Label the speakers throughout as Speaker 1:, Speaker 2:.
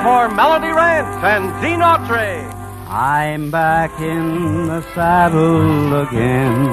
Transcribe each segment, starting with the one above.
Speaker 1: for Melody Ranch and Gene Autry.
Speaker 2: I'm back in the saddle again,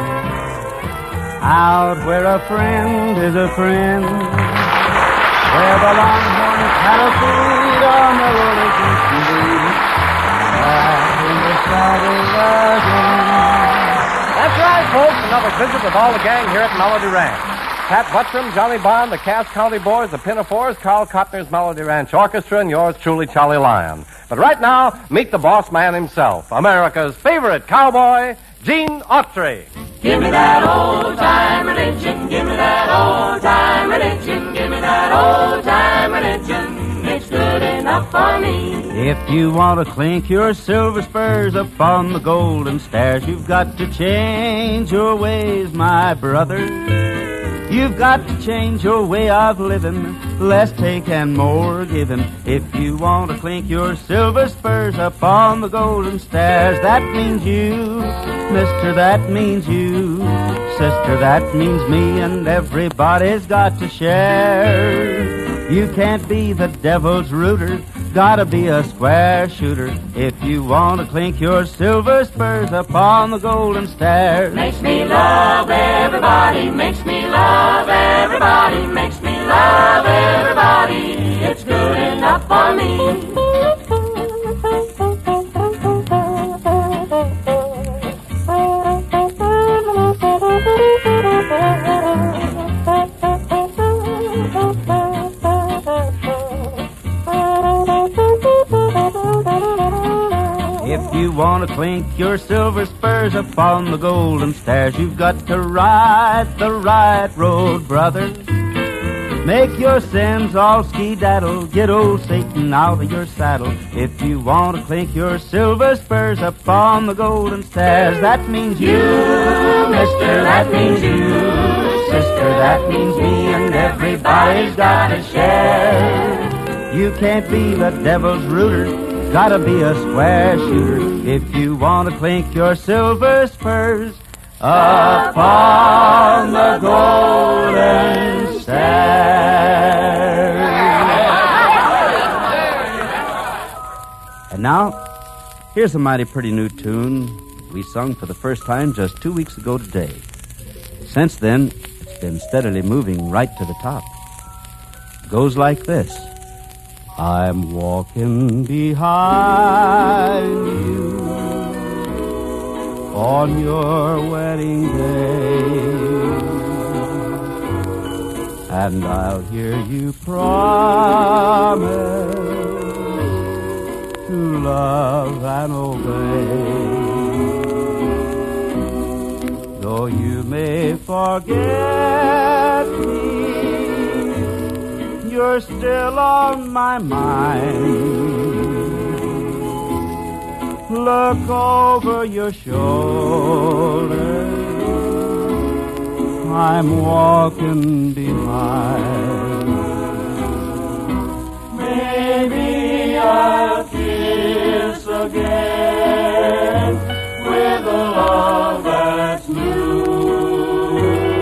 Speaker 2: out where a friend is a friend, where the longhorn cattle feed on the rolling stream. Back in the saddle again.
Speaker 1: That's right, folks. Another visit with all the gang here at Melody Ranch. Pat Buttram, Johnny Bond, the Cass County Boys, the Pinafores, Carl Cotner's Melody Ranch Orchestra, and yours truly, Charlie Lyon. But right now, meet the boss man himself, America's favorite cowboy, Gene Autry.
Speaker 3: Give me that old-time religion, give me that old-time religion, give me that old-time religion. It's good enough for me.
Speaker 2: If you want to clink your silver spurs upon the golden stairs, you've got to change your ways, my brother. You've got to change your way of living, less take and more giving. If you want to clink your silver spurs upon the golden stairs, that means you, mister, that means you, sister, that means me, and everybody's got to share. You can't be the devil's rooter, gotta be a square shooter. If you want to clink your silver spurs upon the golden stairs.
Speaker 3: Makes me love everybody, makes me love everybody, makes me love everybody. It's good enough for me.
Speaker 2: If you want to clink your silver spurs upon the golden stairs, you've got to ride the right road, brother. Make your sins all ski-daddle, get old Satan out of your saddle. If you want to clink your silver spurs upon the golden stairs, that means you, mister, that means you, sister, that means me, and everybody's got to share. You can't be the devil's rooter, gotta be a square shooter. If you want to clink your silver spurs upon the golden stairs. And now, here's a mighty pretty new tune we sung for the first time just 2 weeks ago today. Since then, it's been steadily moving right to the top. It goes like this. I'm walking behind you on your wedding day, and I'll hear you promise to love and obey. Though you may forget me, you're still on my mind. Look over your shoulder, I'm walking behind.
Speaker 3: Maybe I'll kiss again with a love that's new,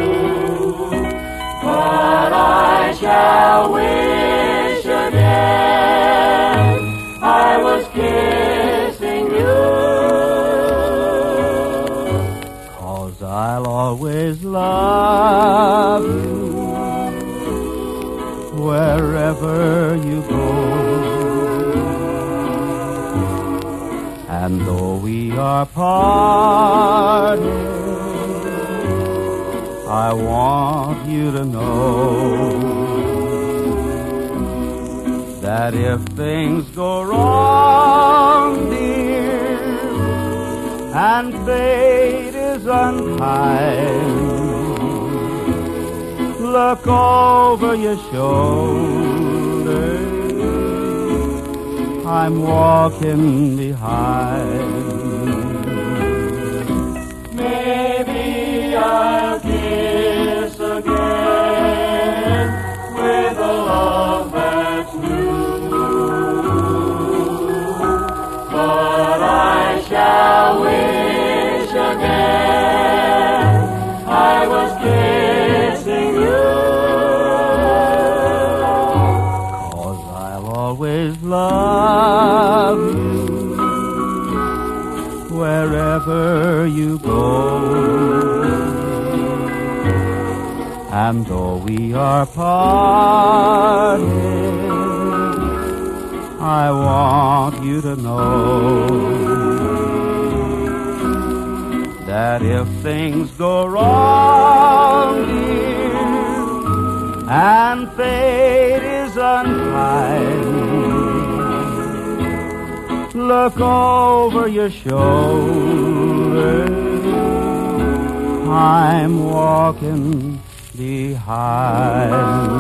Speaker 3: but I shall wish again I was kissing you, 'cause
Speaker 2: I'll always love you wherever you go. And though we are parted, I want you to know that if things go wrong, dear, and fate is unkind, look over your shoulder, I'm walking behind.
Speaker 3: Maybe I'll kiss again with a love that's new, but I shall wish again I was kissing you,
Speaker 2: 'cause I'll always love you wherever you go. And though we are parted, I want you to know that if things go wrong, dear, and fate is unkind, look over your shoulder. I'm walking behind.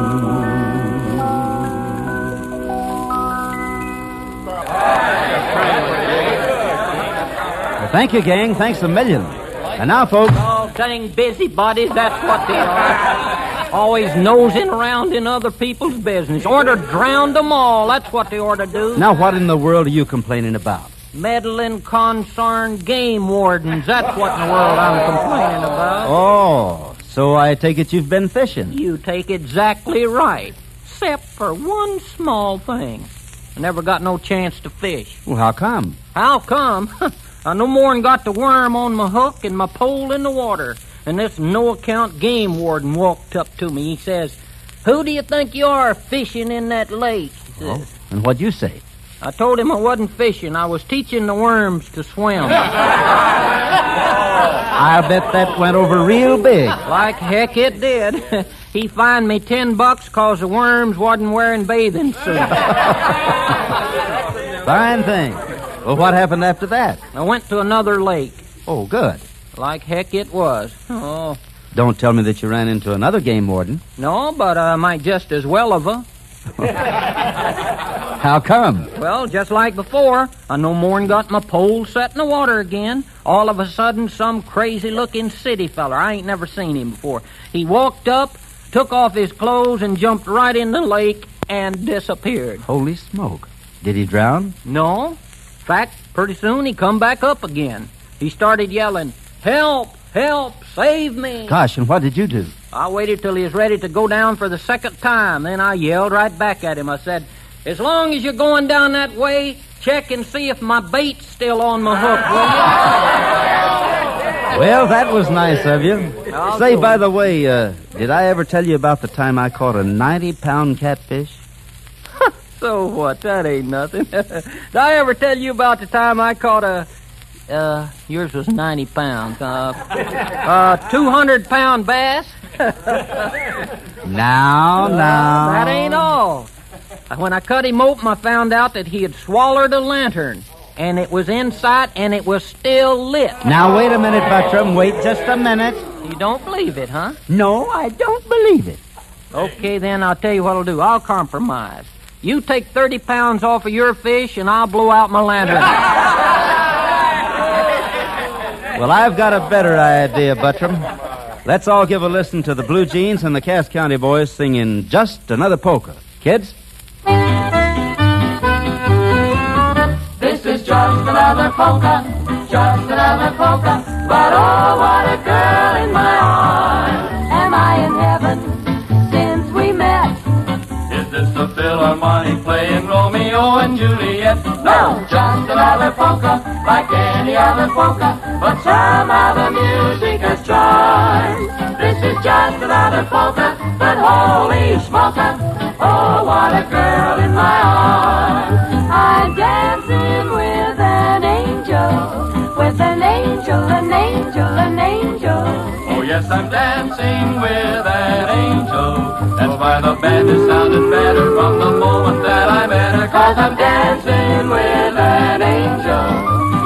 Speaker 2: Well, thank you, gang. Thanks a million. And now, folks.
Speaker 4: Oh, dang busybodies, that's what they are. Always nosing around in other people's business. Ought to drown them all. That's what they ought to do.
Speaker 2: Now, what in the world are you complaining about?
Speaker 4: Meddling, concerned game wardens. That's what in the world I'm complaining about.
Speaker 2: Oh, so I take it you've been fishing.
Speaker 4: You take exactly right. Except for one small thing. I never got no chance to fish.
Speaker 2: Well, how come?
Speaker 4: How come? I no more'n got the worm on my hook and my pole in the water. And this no-account game warden walked up to me. He says, "Who do you think you are fishing in that lake?" He says.
Speaker 2: Oh, and what'd you say?
Speaker 4: I told him I wasn't fishing. I was teaching the worms to swim.
Speaker 2: I bet that went over real big.
Speaker 4: Like heck it did. He fined me $10 because the worms wasn't wearing bathing suits.
Speaker 2: Fine thing. Well, what happened after that?
Speaker 4: I went to another lake.
Speaker 2: Oh, good.
Speaker 4: Like heck it was. Oh,
Speaker 2: Don't tell me that you ran into another game warden.
Speaker 4: no, but I might just as well have.
Speaker 2: How come?
Speaker 4: Well, just like before, I no more'n got my pole set in the water again. All of a sudden, some crazy-looking city feller, I ain't never seen him before, he walked up, took off his clothes, and jumped right in the lake and disappeared.
Speaker 2: Holy smoke. Did he drown?
Speaker 4: No. In fact, pretty soon he come back up again. He started yelling, "Help! Help! Save me!"
Speaker 2: Gosh, and what did you do?
Speaker 4: I waited till he was ready to go down for the second time. Then I yelled right back at him. I said, "As long as you're going down that way, check and see if my bait's still on my hook, will you?"
Speaker 2: Well, that was nice of you.
Speaker 4: I'll
Speaker 2: Say,
Speaker 4: go.
Speaker 2: by the way, did I ever tell you about the time I caught a 90-pound catfish?
Speaker 4: So what? That ain't nothing. Did I ever tell you about the time I caught a... yours was 90 pounds. 200-pound bass?
Speaker 2: Now.
Speaker 4: That ain't all. When I cut him open, I found out that he had swallowed a lantern. And it was in sight, and it was still lit.
Speaker 2: Now, wait a minute, Buttram. Wait just a minute.
Speaker 4: You don't believe it, huh?
Speaker 2: No, I don't believe it.
Speaker 4: Okay, then I'll tell you what I'll do. I'll compromise. You take 30 pounds off of your fish, and I'll blow out my lantern.
Speaker 2: Well, I've got a better idea, Buttram. Let's all give a listen to the Blue Jeans and the Cass County Boys singing Just Another Polka. Kids?
Speaker 3: This is just another polka, but oh, what a girl in my arms. Am I in heaven since we met?
Speaker 5: Is this the Philharmonic playing Romeo and Juliet?
Speaker 3: No, just another polka, like any other polka, but somehow the music has charm. This is just another polka, but holy smoker, oh, what a girl in my arms. I'm dancing with an angel, an angel.
Speaker 5: Oh yes, I'm dancing with an angel. That's why the band has sounded better from the moment that I met her. 'Cause I'm dancing with an angel,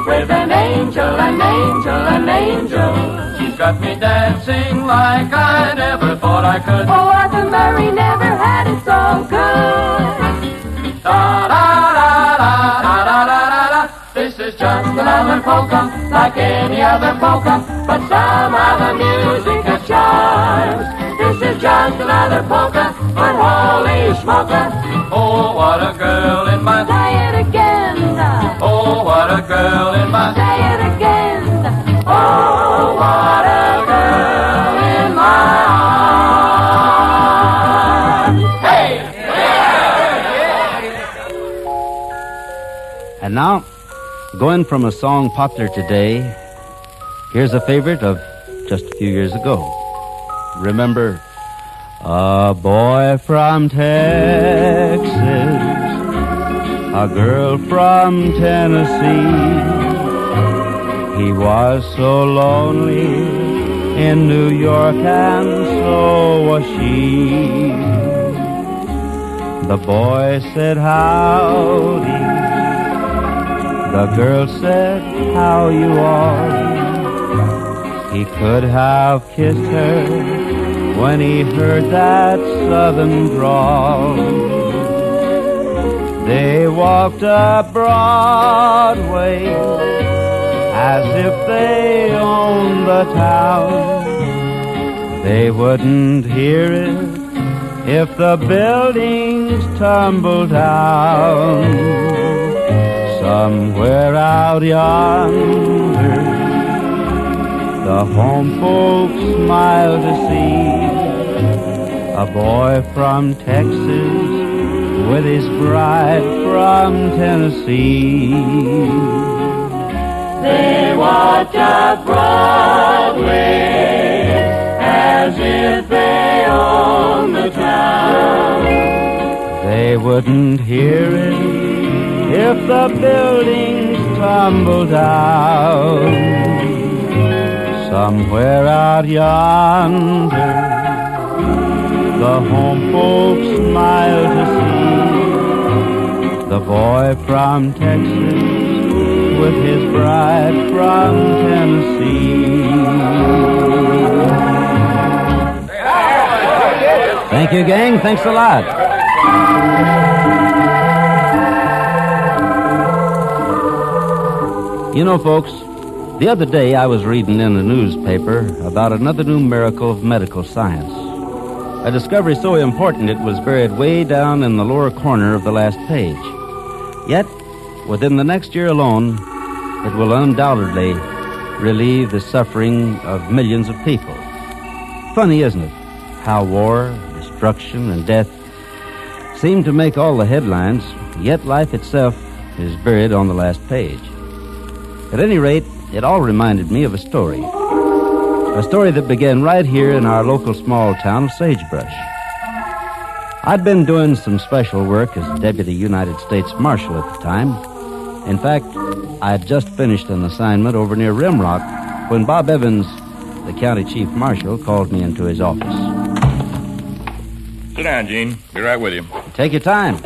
Speaker 5: an angel. She's got me dancing like I never thought I could.
Speaker 3: Oh, Arthur Murray never had it so good.
Speaker 5: Da da da da da da da da. This is just another polka, like any other polka, but somehow the music has charms. This is just another polka, but holy smoker, Oh, what a girl in my...
Speaker 3: say it again.
Speaker 5: Oh, what a girl in my...
Speaker 3: Say it again. Oh, what a girl in my arms. Hey!
Speaker 2: And now, going from a song popular today, here's a favorite of just a few years ago. Remember, a boy from Texas, a girl from Tennessee. He was so lonely in New York, and so was she. The boy said, howdy. The girl said, how you are. He could have kissed her when he heard that southern drawl. They walked up Broadway as if they owned the town. They wouldn't hear it if the buildings tumbled down. Somewhere out yonder, the home folks smile to see a boy from Texas with his bride from Tennessee.
Speaker 3: They watch up Broadway as if they own the town.
Speaker 2: They wouldn't hear it if the buildings tumble down. Somewhere out yonder, the home folks smile to see the boy from Texas with his bride from Tennessee. Thank you, gang. Thanks a lot. You know, folks, the other day I was reading in the newspaper about another new miracle of medical science. A discovery so important it was buried way down in the lower corner of the last page. Yet, within the next year alone, it will undoubtedly relieve the suffering of millions of people. Funny, isn't it? How war, destruction, and death seem to make all the headlines, yet life itself is buried on the last page. At any rate, it all reminded me of a story. A story that began right here in our local small town of Sagebrush. I'd been doing some special work as Deputy United States Marshal at the time. In fact, I had just finished an assignment over near Rimrock when Bob Evans, the county chief marshal, called me into his office.
Speaker 6: Sit down, Gene. Be right with you.
Speaker 2: Take your time.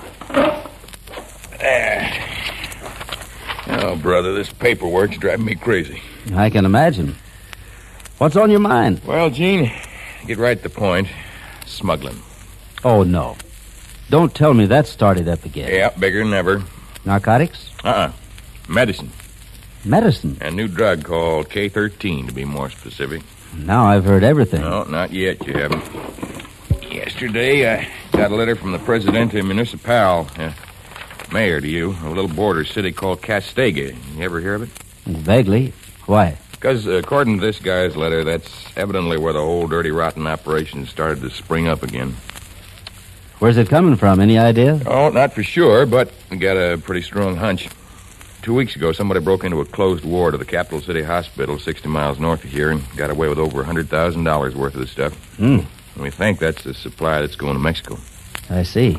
Speaker 6: Oh, brother, this paperwork's driving me crazy.
Speaker 2: I can imagine. What's on your mind?
Speaker 6: Well, Gene, get right to the point. Smuggling.
Speaker 2: Oh, no. Don't tell me that started up again.
Speaker 6: Yeah, bigger than ever.
Speaker 2: Narcotics?
Speaker 6: Medicine.
Speaker 2: Medicine?
Speaker 6: A new drug called K13, to be more specific.
Speaker 2: Now I've heard everything.
Speaker 6: No, not yet, you haven't. Yesterday, I got a letter from the Presidente Municipal, mayor to you, a little border city called Castega. You ever hear of it?
Speaker 2: Vaguely. Why?
Speaker 6: Because according to this guy's letter, that's evidently where the whole dirty, rotten operation started to spring up again.
Speaker 2: Where's it coming from? Any idea?
Speaker 6: Oh, not for sure, but we got a pretty strong hunch. 2 weeks ago, somebody broke into a closed ward of the Capital City Hospital 60 miles north of here and got away with over $100,000 worth of the stuff. And we think that's the supply that's going to Mexico.
Speaker 2: I see.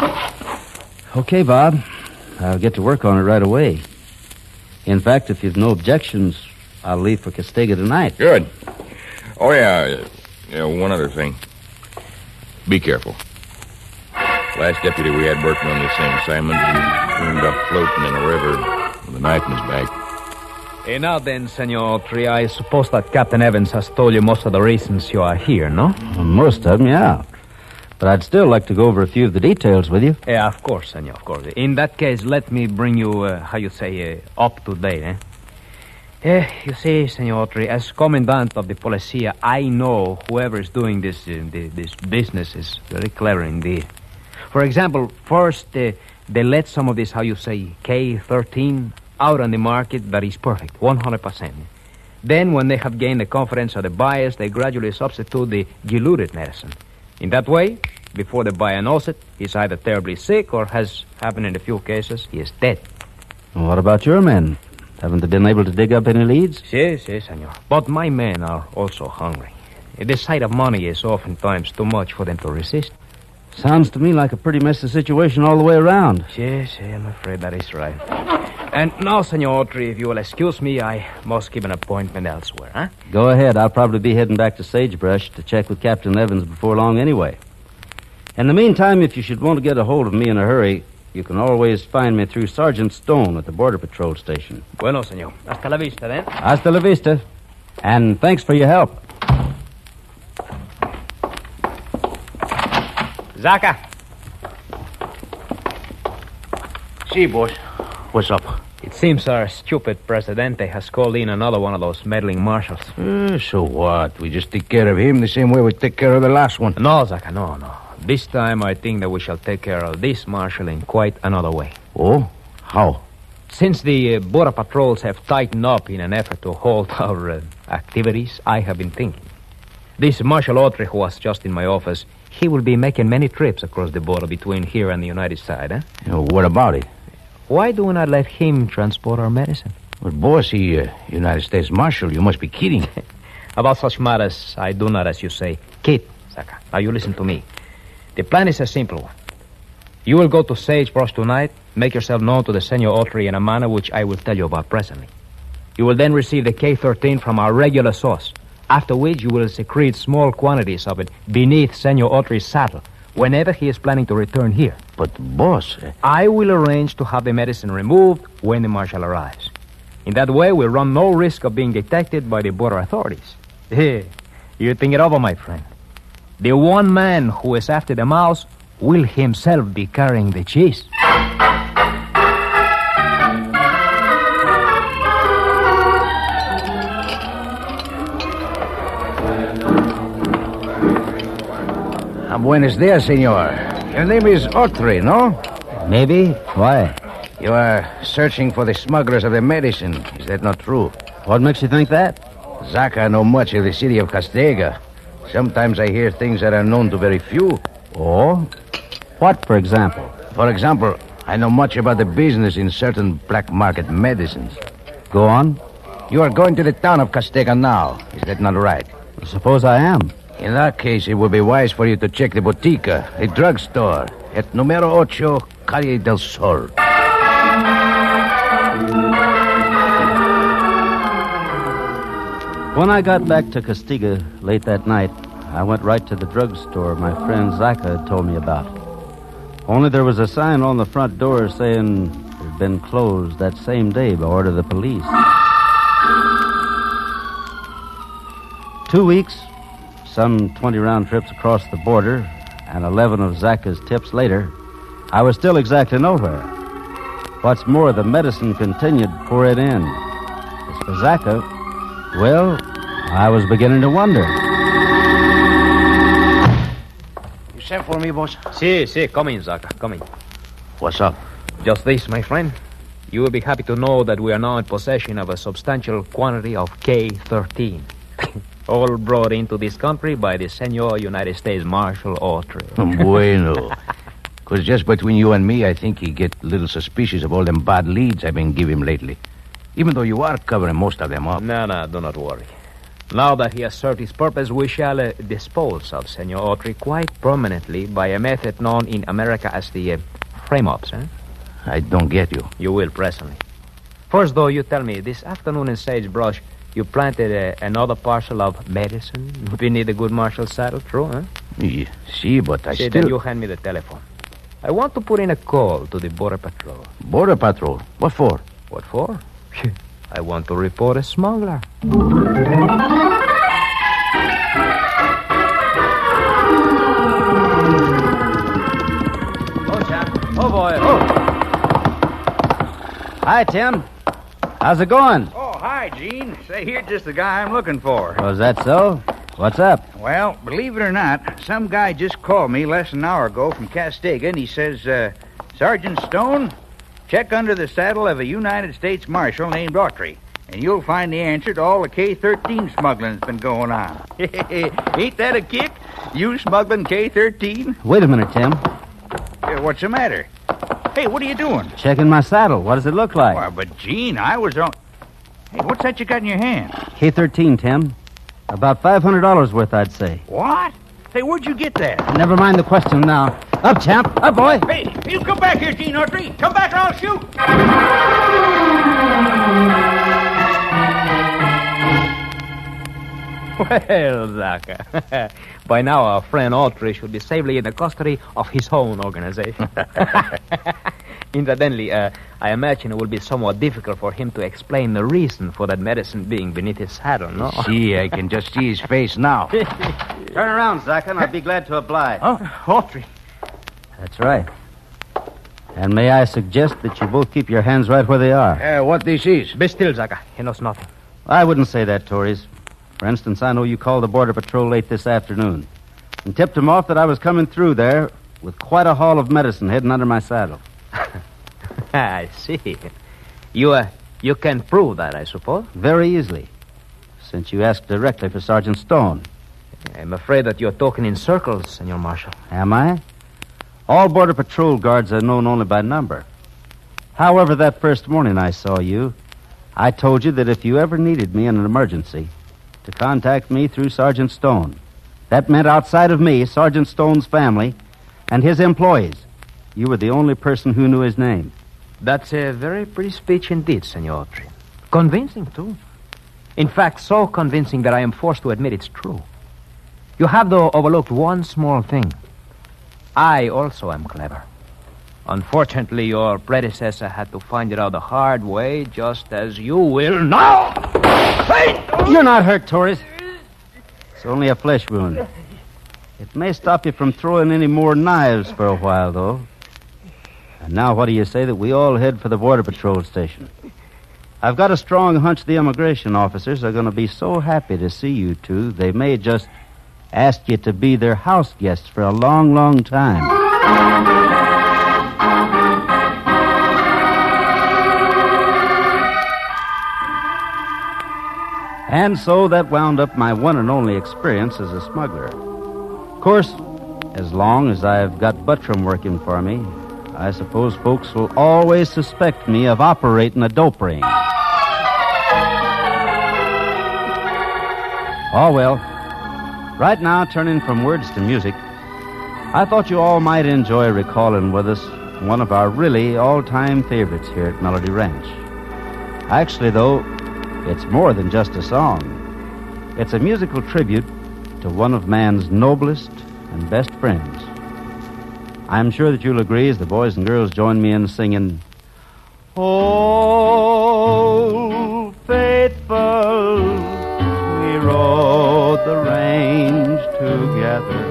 Speaker 2: Okay, Bob. I'll get to work on it right away. In fact, if you've no objections, I'll leave for Castega tonight.
Speaker 6: Good. Oh, yeah, one other thing. Be careful. Last deputy we had working on this same assignment turned up floating in a river with a knife in his back.
Speaker 7: Now then, Senor Autry, I suppose that Captain Evans has told you most of the reasons you are here, no?
Speaker 2: Well, most of them, yeah. But I'd still like to go over a few of the details with you.
Speaker 7: Yeah, of course, Senor, of course. In that case, let me bring you, up to date, you see, Senor Autry, as Commandant of the Policia, I know whoever is doing this business is very clever indeed. For example, first, they let some of this, K13 out on the market that is perfect, 100%. Then, when they have gained the confidence of the buyers, they gradually substitute the diluted medicine. In that way, before the buyer knows it, he's either terribly sick or, has happened in a few cases, he is dead.
Speaker 2: What about your men? Haven't they been able to dig up any leads?
Speaker 7: Yes, senor. But my men are also hungry. The sight of money is oftentimes too much for them to resist.
Speaker 2: Sounds to me like a pretty messy situation all the way around.
Speaker 7: Yes, I'm afraid that is right. And now, Senor Autry, if you will excuse me, I must keep an appointment elsewhere, huh?
Speaker 2: Go ahead. I'll probably be heading back to Sagebrush to check with Captain Evans before long anyway. In the meantime, if you should want to get a hold of me in a hurry, you can always find me through Sergeant Stone at the Border Patrol station.
Speaker 7: Bueno, senor. Hasta la vista, then.
Speaker 2: Hasta la vista. And thanks for your help.
Speaker 7: Zaka.
Speaker 8: See, boss. What's up?
Speaker 7: It seems our stupid Presidente has called in another one of those meddling marshals.
Speaker 8: So what? We just take care of him the same way we take care of the last one.
Speaker 7: No, Zaka, no. This time I think that we shall take care of this marshal in quite another way.
Speaker 8: Oh? How?
Speaker 7: Since the border patrols have tightened up in an effort to halt our activities, I have been thinking. This Marshal Autry, who was just in my office, he will be making many trips across the border between here and the United side, eh?
Speaker 8: What about it?
Speaker 7: Why do we not let him transport our medicine?
Speaker 8: Well, boss, he, United States Marshal, you must be kidding.
Speaker 7: About such matters, I do not, as you say, kid, Zaka. Now you listen to me. The plan is a simple one. You will go to Sagebrush tonight, make yourself known to the Senor Autry in a manner which I will tell you about presently. You will then receive the K-13 from our regular source, after which you will secrete small quantities of it beneath Senor Autry's saddle whenever he is planning to return here.
Speaker 8: But, boss...
Speaker 7: I will arrange to have the medicine removed when the marshal arrives. In that way, we run no risk of being detected by the border authorities. Hey, you think it over, my friend. The one man who is after the mouse will himself be carrying the cheese.
Speaker 8: Buenos dias, senor. Your name is Autry, no?
Speaker 2: Maybe. Why?
Speaker 8: You are searching for the smugglers of the medicine. Is that not true?
Speaker 2: What makes you think that?
Speaker 8: Zaka know much of the city of Castega. Sometimes I hear things that are known to very few.
Speaker 2: Oh? What, for example?
Speaker 8: For example, I know much about the business in certain black market medicines.
Speaker 2: Go on.
Speaker 8: You are going to the town of Castega now. Is that not right?
Speaker 2: Suppose I am.
Speaker 8: In that case, it would be wise for you to check the botica, a drugstore, at Numero 8, Calle del Sol.
Speaker 2: When I got back to Castega late that night, I went right to the drugstore my friend Zaka had told me about. Only there was a sign on the front door saying it had been closed that same day by order of the police. 2 weeks, some 20 round trips across the border, and 11 of Zaka's tips later, I was still exactly nowhere. What's more, the medicine continued to pour it in. As for Zaka, well, I was beginning to wonder.
Speaker 8: You sent for me, boss?
Speaker 7: Si, come in, Zaka, come in.
Speaker 8: What's up?
Speaker 7: Just this, my friend. You will be happy to know that we are now in possession of a substantial quantity of K-13. All brought into this country by the Senor United States Marshal Autry.
Speaker 8: Bueno. Because just between you and me, I think he get a little suspicious of all them bad leads I've been giving him lately. Even though you are covering most of them up.
Speaker 7: No, do not worry. Now that he has served his purpose, we shall dispose of Senor Autry quite permanently by a method known in America as the frame-ups, eh?
Speaker 8: I don't get you.
Speaker 7: You will presently. First, though, you tell me, this afternoon in Sagebrush, you planted another parcel of medicine beneath the good marshal's saddle, true, huh?
Speaker 8: Yeah, see, but I still...
Speaker 7: Then you hand me the telephone. I want to put in a call to the Border Patrol.
Speaker 8: Border Patrol? What for?
Speaker 7: What for? I want to report a smuggler.
Speaker 2: Oh, chap. Oh, boy. Oh. Hi, Tim. How's it going?
Speaker 9: Oh, hi, Gene. Say, here's just the guy I'm looking for.
Speaker 2: Oh, is that so? What's up?
Speaker 9: Well, believe it or not, some guy just called me less than an hour ago from Castega, and he says, Sergeant Stone, check under the saddle of a United States Marshal named Autry, and you'll find the answer to all the K-13 smuggling that's been going on. Ain't that a kick? You smuggling K-13?
Speaker 2: Wait a minute, Tim.
Speaker 9: What's the matter? Hey, what are you doing?
Speaker 2: Checking my saddle. What does it look like?
Speaker 9: Well, but, Gene, I was on... Hey, what's that you got in your hand?
Speaker 2: K13, Tim. About $500 worth, I'd say.
Speaker 9: What? Hey, where'd you get that?
Speaker 2: Never mind the question now. Up, champ. Up, boy.
Speaker 9: Hey, you come back here, Gene Autry. Come back or I'll shoot.
Speaker 7: Well, Zaka, by now our friend Autry should be safely in the custody of his own organization. Incidentally, I imagine it will be somewhat difficult for him to explain the reason for that medicine being beneath his saddle, no?
Speaker 8: See, I can just see his face now.
Speaker 2: Turn around, Zaka, and I'll be glad to oblige.
Speaker 9: Oh, Autry.
Speaker 2: That's right. And may I suggest that you both keep your hands right where they are?
Speaker 8: What this is?
Speaker 7: Be still, Zaka. He knows nothing.
Speaker 2: I wouldn't say that, Tories. For instance, I know you called the Border Patrol late this afternoon and tipped them off that I was coming through there with quite a haul of medicine hidden under my saddle.
Speaker 7: I see. You can prove that, I suppose?
Speaker 2: Very easily, since you asked directly for Sergeant Stone.
Speaker 7: I'm afraid that you're talking in circles, Senor Marshal.
Speaker 2: Am I? All Border Patrol guards are known only by number. However, that first morning I saw you, I told you that if you ever needed me in an emergency, to contact me through Sergeant Stone. That meant outside of me, Sergeant Stone's family, and his employees. You were the only person who knew his name.
Speaker 7: That's a very pretty speech indeed, Senor Autry. Convincing, too. In fact, so convincing that I am forced to admit it's true. You have, though, overlooked one small thing. I also am clever. Unfortunately, your predecessor had to find it out the hard way, just as you will now.
Speaker 2: You're not hurt, Torres. It's only a flesh wound. It may stop you from throwing any more knives for a while, though. And now what do you say that we all head for the Border Patrol station? I've got a strong hunch the immigration officers are going to be so happy to see you two, they may just ask you to be their house guests for a long, long time. And so that wound up my one and only experience as a smuggler. Of course, as long as I've got Buttram working for me, I suppose folks will always suspect me of operating a dope ring. Oh, well. Right now, turning from words to music, I thought you all might enjoy recalling with us one of our really all-time favorites here at Melody Ranch. Actually, though, it's more than just a song. It's a musical tribute to one of man's noblest and best friends. I'm sure that you'll agree as the boys and girls join me in singing, "Old Faithful, we rode the range together.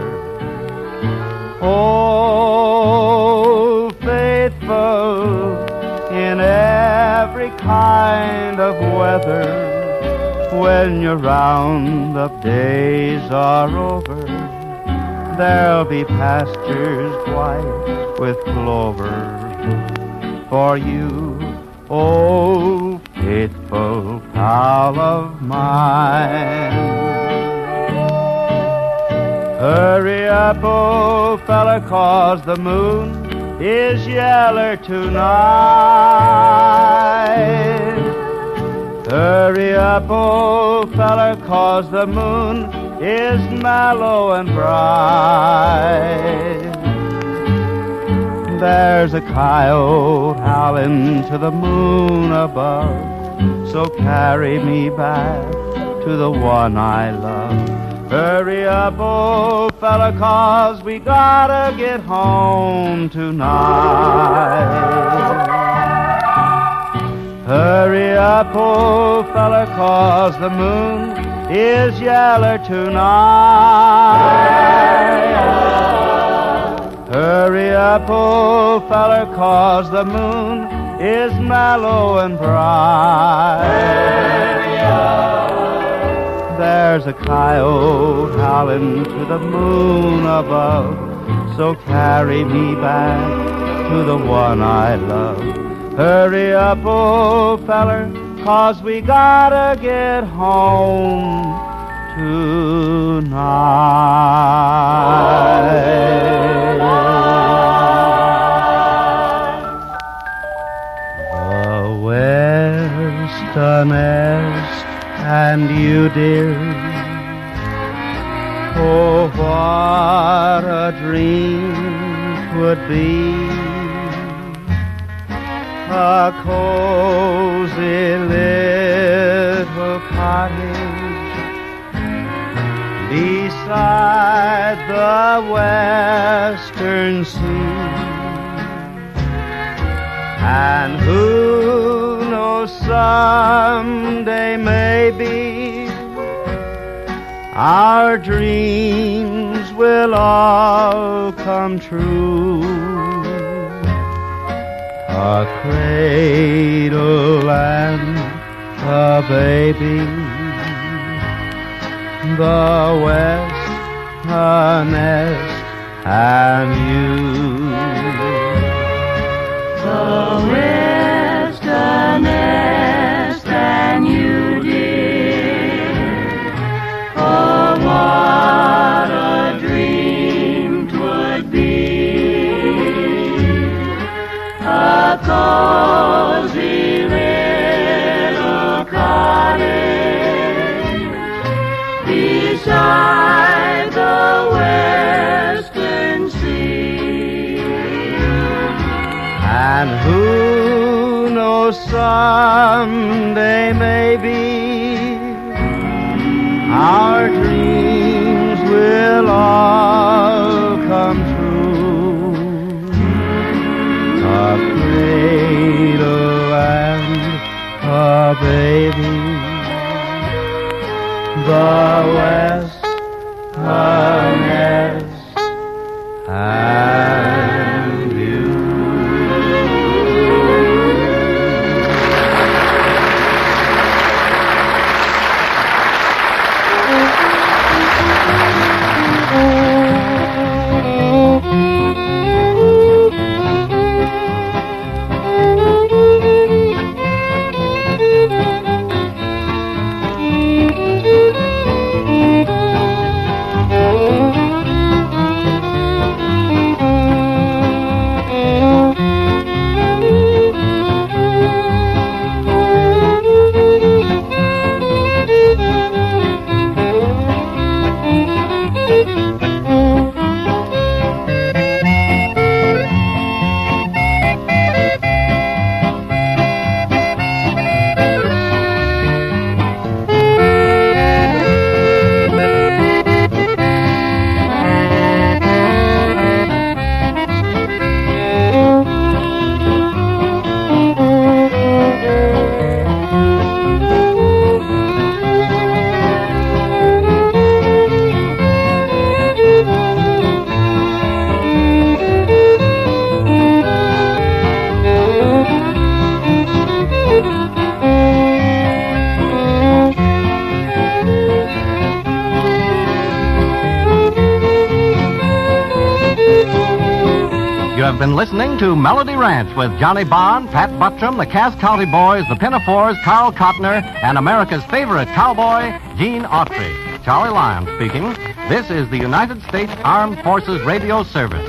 Speaker 2: Old Faithful, in every kind of weather. When your roundup days are over, there'll be pastures white with clover for you, old faithful pal of mine. Hurry up, old fella, 'cause the moon is yeller tonight. Hurry up, old fella, 'cause the moon is mellow and bright. There's a coyote howling to the moon above, so carry me back to the one I love. Hurry up, old fella, 'cause we gotta get home tonight. Hurry up, old fella, 'cause the moon is yeller tonight. Hurry up, old fella, 'cause the moon is mellow and bright. There's a coyote howling to the moon above, so carry me back to the one I love. Hurry up, old feller, 'cause we gotta get home tonight. and you, dear. Oh, what a dream 'twould be, a cozy little cottage beside the western sea. And who knows, someday maybe our dreams will all come true. A cradle and a baby, the West, a nest, and you.
Speaker 3: The West, a nest, and you, dear. Oh, what a dream 'twould be, a cozy little cottage beside the western sea.
Speaker 2: And who knows, someday maybe our dreams will all come true. A cradle and a baby, the West, a nest, and you.
Speaker 1: You have been listening to Melody Ranch with Johnny Bond, Pat Buttram, the Cass County Boys, the Pinafores, Carl Cotner, and America's favorite cowboy, Gene Autry. Charlie Lyon speaking. This is the United States Armed Forces Radio Service.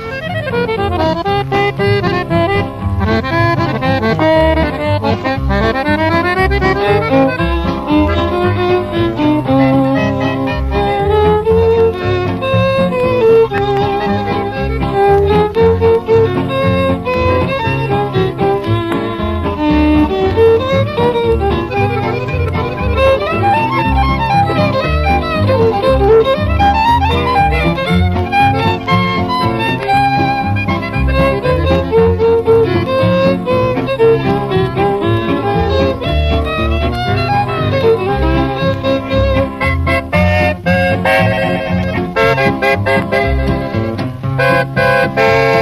Speaker 3: Thank you.